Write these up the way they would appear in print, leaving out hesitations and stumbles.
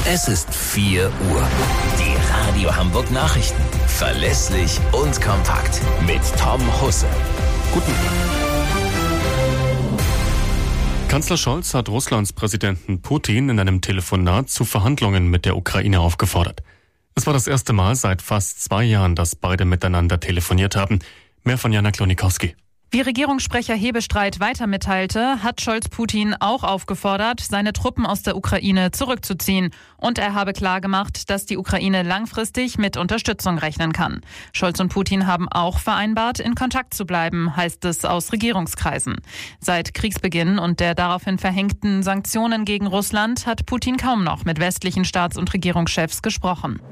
Es ist 4 Uhr. Die Radio Hamburg Nachrichten. Verlässlich und kompakt. Mit Tom Husse. Guten Kanzler Scholz hat Russlands Präsidenten Putin in einem Telefonat zu Verhandlungen mit der Ukraine aufgefordert. Es war das erste Mal seit fast 2 Jahren, dass beide miteinander telefoniert haben. Mehr von Jana Klonikowski. Wie Regierungssprecher Hebestreit weiter mitteilte, hat Scholz Putin auch aufgefordert, seine Truppen aus der Ukraine zurückzuziehen. Und er habe klargemacht, dass die Ukraine langfristig mit Unterstützung rechnen kann. Scholz und Putin haben auch vereinbart, in Kontakt zu bleiben, heißt es aus Regierungskreisen. Seit Kriegsbeginn und der daraufhin verhängten Sanktionen gegen Russland hat Putin kaum noch mit westlichen Staats- und Regierungschefs gesprochen.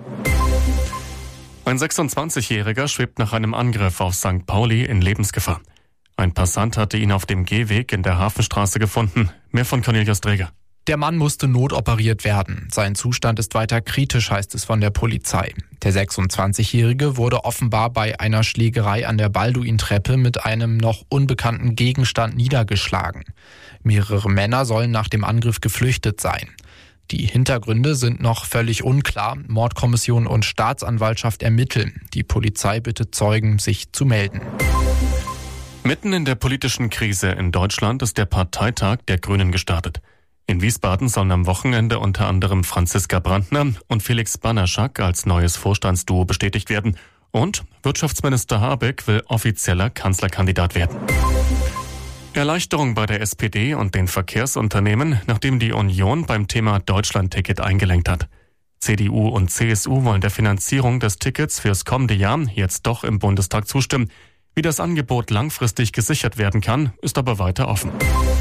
Ein 26-Jähriger schwebt nach einem Angriff auf St. Pauli in Lebensgefahr. Ein Passant hatte ihn auf dem Gehweg in der Hafenstraße gefunden. Mehr von Cornelius Dreger. Der Mann musste notoperiert werden. Sein Zustand ist weiter kritisch, heißt es von der Polizei. Der 26-Jährige wurde offenbar bei einer Schlägerei an der Balduintreppe mit einem noch unbekannten Gegenstand niedergeschlagen. Mehrere Männer sollen nach dem Angriff geflüchtet sein. Die Hintergründe sind noch völlig unklar. Mordkommission und Staatsanwaltschaft ermitteln. Die Polizei bittet Zeugen, sich zu melden. Mitten in der politischen Krise in Deutschland ist der Parteitag der Grünen gestartet. In Wiesbaden sollen am Wochenende unter anderem Franziska Brandner und Felix Banaschak als neues Vorstandsduo bestätigt werden. Und Wirtschaftsminister Habeck will offizieller Kanzlerkandidat werden. Erleichterung bei der SPD und den Verkehrsunternehmen, nachdem die Union beim Thema Deutschland-Ticket eingelenkt hat. CDU und CSU wollen der Finanzierung des Tickets fürs kommende Jahr jetzt doch im Bundestag zustimmen. Wie das Angebot langfristig gesichert werden kann, ist aber weiter offen.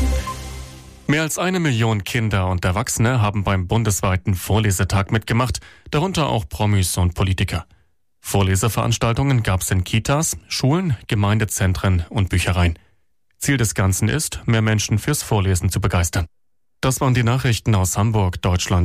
Mehr als 1 Million Kinder und Erwachsene haben beim bundesweiten Vorlesetag mitgemacht, darunter auch Promis und Politiker. Vorleseveranstaltungen gab es in Kitas, Schulen, Gemeindezentren und Büchereien. Ziel des Ganzen ist, mehr Menschen fürs Vorlesen zu begeistern. Das waren die Nachrichten aus Hamburg, Deutschland.